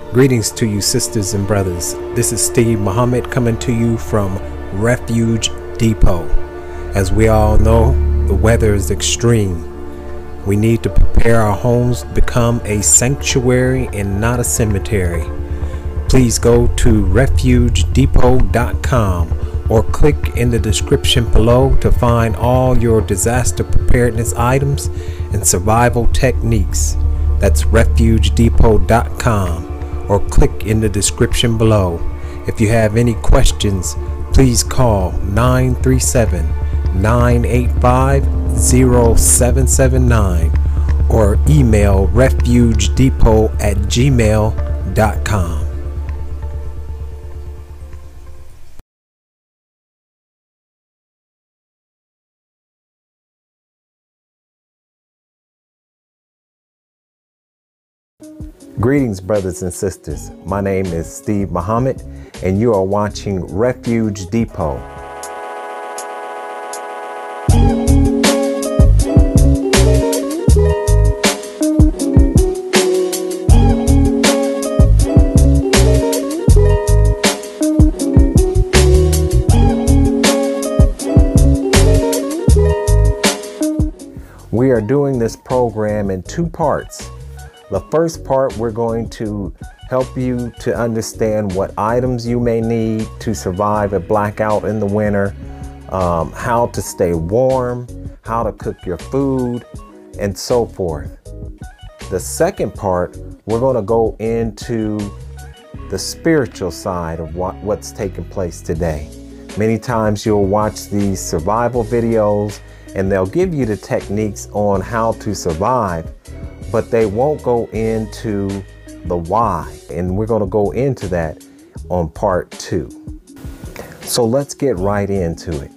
Greetings to you, sisters and brothers. This is Steve Muhammad coming to you from Refuge Depot. As we all know, the weather is extreme. We need to prepare our homes to become a sanctuary and not a cemetery. Please go to refugedepot.com or click in the description below to find all your disaster preparedness items and survival techniques. That's refugedepot.com. or click in the description below. If you have any questions, please call 937-985-0779 or email refugedepot@gmail.com. Greetings, brothers and sisters. My name is Steve Muhammad, and you are watching Refuge Depot. We are doing this program in two parts. The first part, we're going to help you to understand what items you may need to survive a blackout in the winter, how to stay warm, how to cook your food, and so forth. The second part, we're going to go into the spiritual side of what's taking place today. Many times you'll watch these survival videos and they'll give you the techniques on how to survive, but they won't go into the why. And we're going to go into that on part 2. So let's get right into it.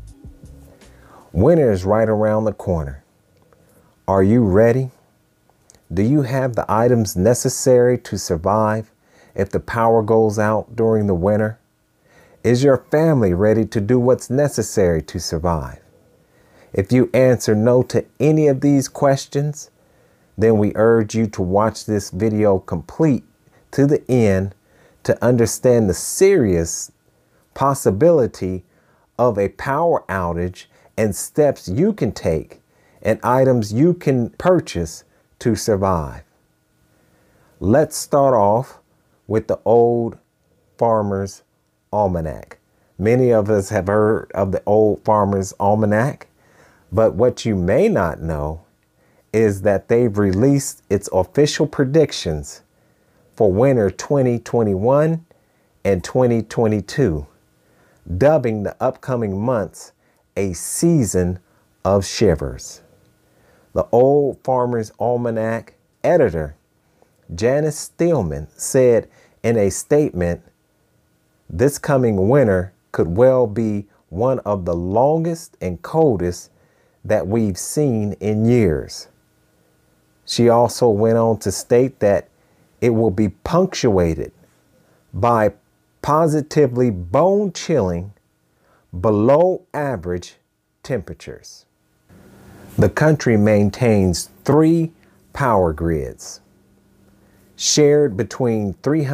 Winter is right around the corner. Are you ready? Do you have the items necessary to survive if the power goes out during the winter? Is your family ready to do what's necessary to survive? If you answer no to any of these questions, then we urge you to watch this video complete to the end to understand the serious possibility of a power outage and steps you can take and items you can purchase to survive. Let's start off with the Old Farmer's Almanac. Many of us have heard of the Old Farmer's Almanac, but what you may not know is that they've released its official predictions for winter 2021 and 2022, dubbing the upcoming months a season of shivers. The Old Farmer's Almanac editor, Janice Stillman, said in a statement, "This coming winter could well be one of the longest and coldest that we've seen in years." She also went on to state that it will be punctuated by positively bone-chilling, below average temperatures. The country maintains 3 power grids, shared between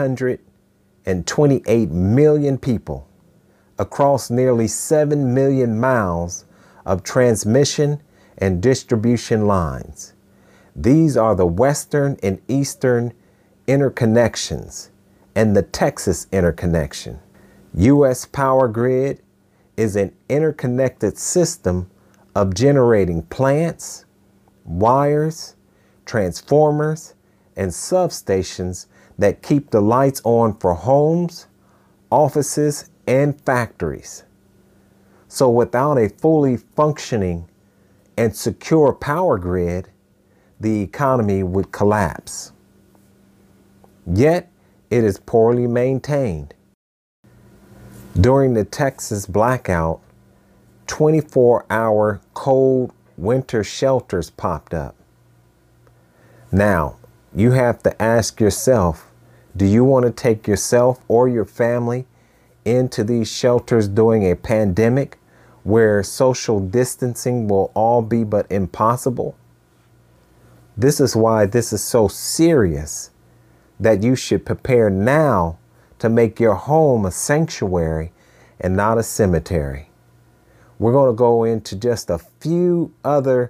328 million people across nearly 7 million miles of transmission and distribution lines. These are the Western and Eastern interconnections and the Texas interconnection. U.S. Power Grid is an interconnected system of generating plants, wires, transformers, and substations that keep the lights on for homes, offices, and factories. So without a fully functioning and secure power grid, the economy would collapse. Yet, it is poorly maintained. During the Texas blackout, 24-hour cold winter shelters popped up. Now, you have to ask yourself, do you want to take yourself or your family into these shelters during a pandemic where social distancing will all be but impossible? This is why this is so serious that you should prepare now to make your home a sanctuary and not a cemetery. We're going to go into just a few other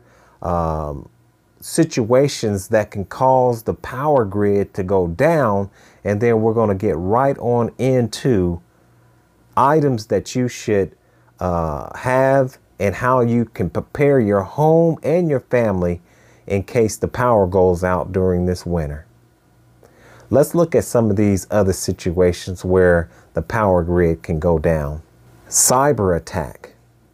situations that can cause the power grid to go down, and then we're going to get right on into items that you should have and how you can prepare your home and your family in case the power goes out during this winter. Let's look at some of these other situations where the power grid can go down. Cyber attack.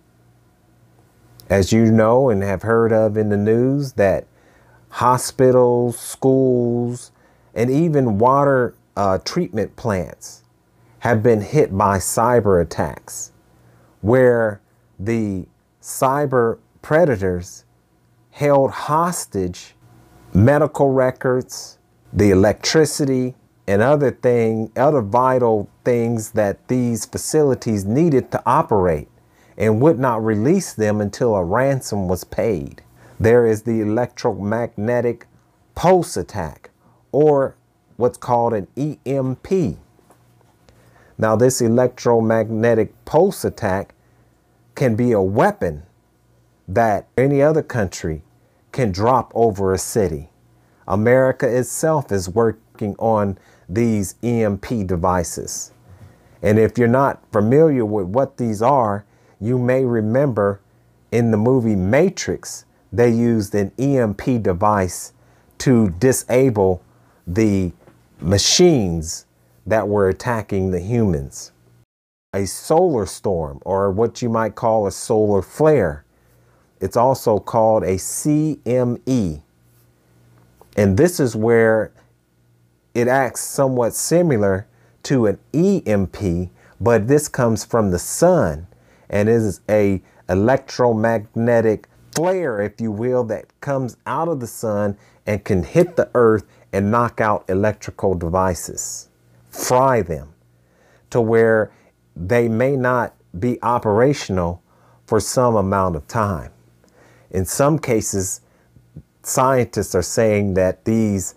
As you know and have heard of in the news, that hospitals, schools, and even water treatment plants have been hit by cyber attacks, where the cyber predators held hostage medical records, the electricity, and other vital things that these facilities needed to operate, and would not release them until a ransom was paid. There is the electromagnetic pulse attack, or what's called an EMP. Now, this electromagnetic pulse attack can be a weapon that any other country can drop over a city. America itself is working on these EMP devices. And if you're not familiar with what these are, you may remember in the movie Matrix, they used an EMP device to disable the machines that were attacking the humans. A solar storm, or what you might call a solar flare. It's also called a CME. And this is where it acts somewhat similar to an EMP, but this comes from the sun and is a electromagnetic flare, if you will, that comes out of the sun and can hit the earth and knock out electrical devices, fry them to where they may not be operational for some amount of time. In some cases, scientists are saying that these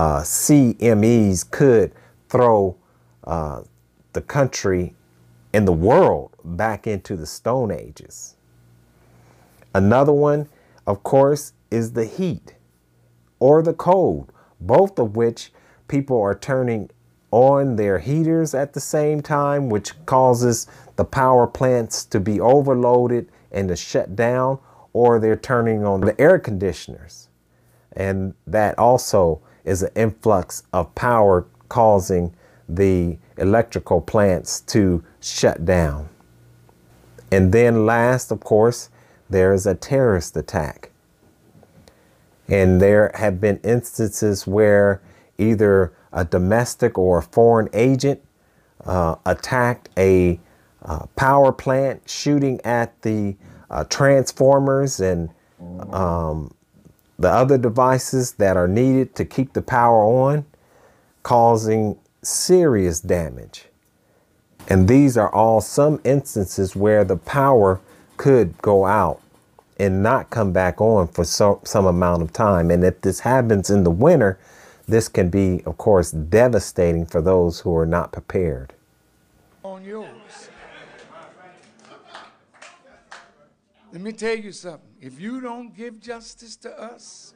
CMEs could throw the country and the world back into the Stone Ages. Another one, of course, is the heat or the cold, both of which people are turning on their heaters at the same time, which causes the power plants to be overloaded and to shut down, or they're turning on the air conditioners. And that also is an influx of power causing the electrical plants to shut down. And then last, of course, there is a terrorist attack. And there have been instances where either a domestic or a foreign agent attacked a power plant, shooting at the transformers and the other devices that are needed to keep the power on, causing serious damage. And these are all some instances where the power could go out and not come back on for some amount of time. And if this happens in the winter, this can be, of course, devastating for those who are not prepared. On yours. Let me tell you something. If you don't give justice to us,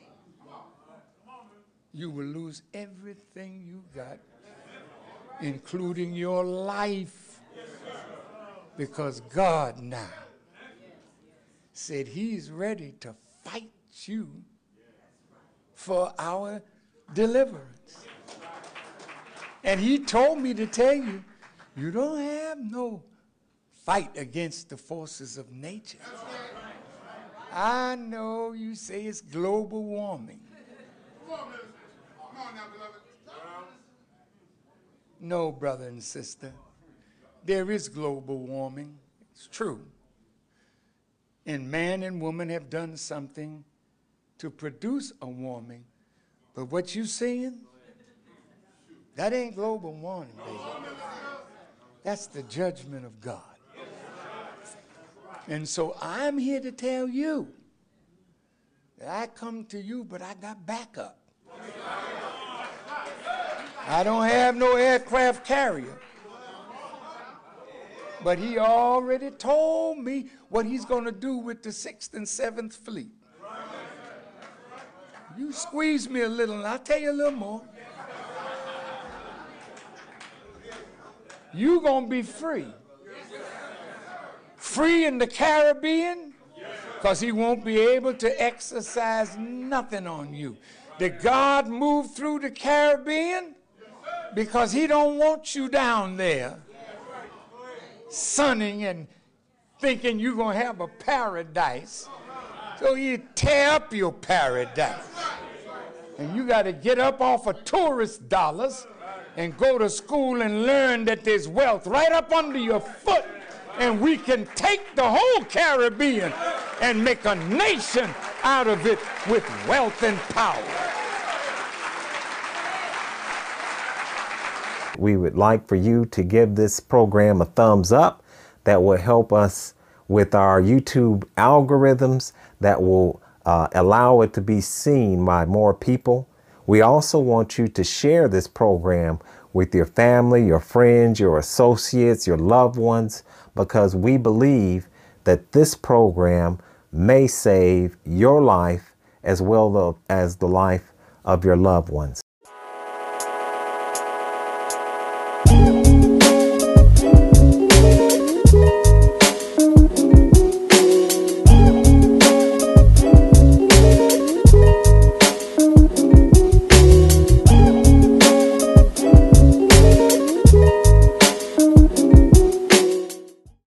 you will lose everything you got, including your life, because God now said he's ready to fight you for our deliverance. And he told me to tell you, you don't have no fight against the forces of nature. I know you say it's global warming. No, brother and sister, there is global warming. It's true. And man and woman have done something to produce a warming. But what you seeing, that ain't global warming, baby. That's the judgment of God. And so I'm here to tell you that I come to you, but I got backup. I don't have no aircraft carrier. But he already told me what he's going to do with the 6th and 7th Fleet. You squeeze me a little, and I'll tell you a little more. You're going to be free. Free in the Caribbean, because he won't be able to exercise nothing on you. Did God move through the Caribbean? Because he don't want you down there sunning and thinking you're going to have a paradise. So you tear up your paradise. And you got to get up off of tourist dollars and go to school and learn that there's wealth right up under your foot. And we can take the whole Caribbean and make a nation out of it with wealth and power. We would like for you to give this program a thumbs up. That will help us with our YouTube algorithms that will allow it to be seen by more people. We also want you to share this program with your family, your friends, your associates, your loved ones, because we believe that this program may save your life as well as the life of your loved ones.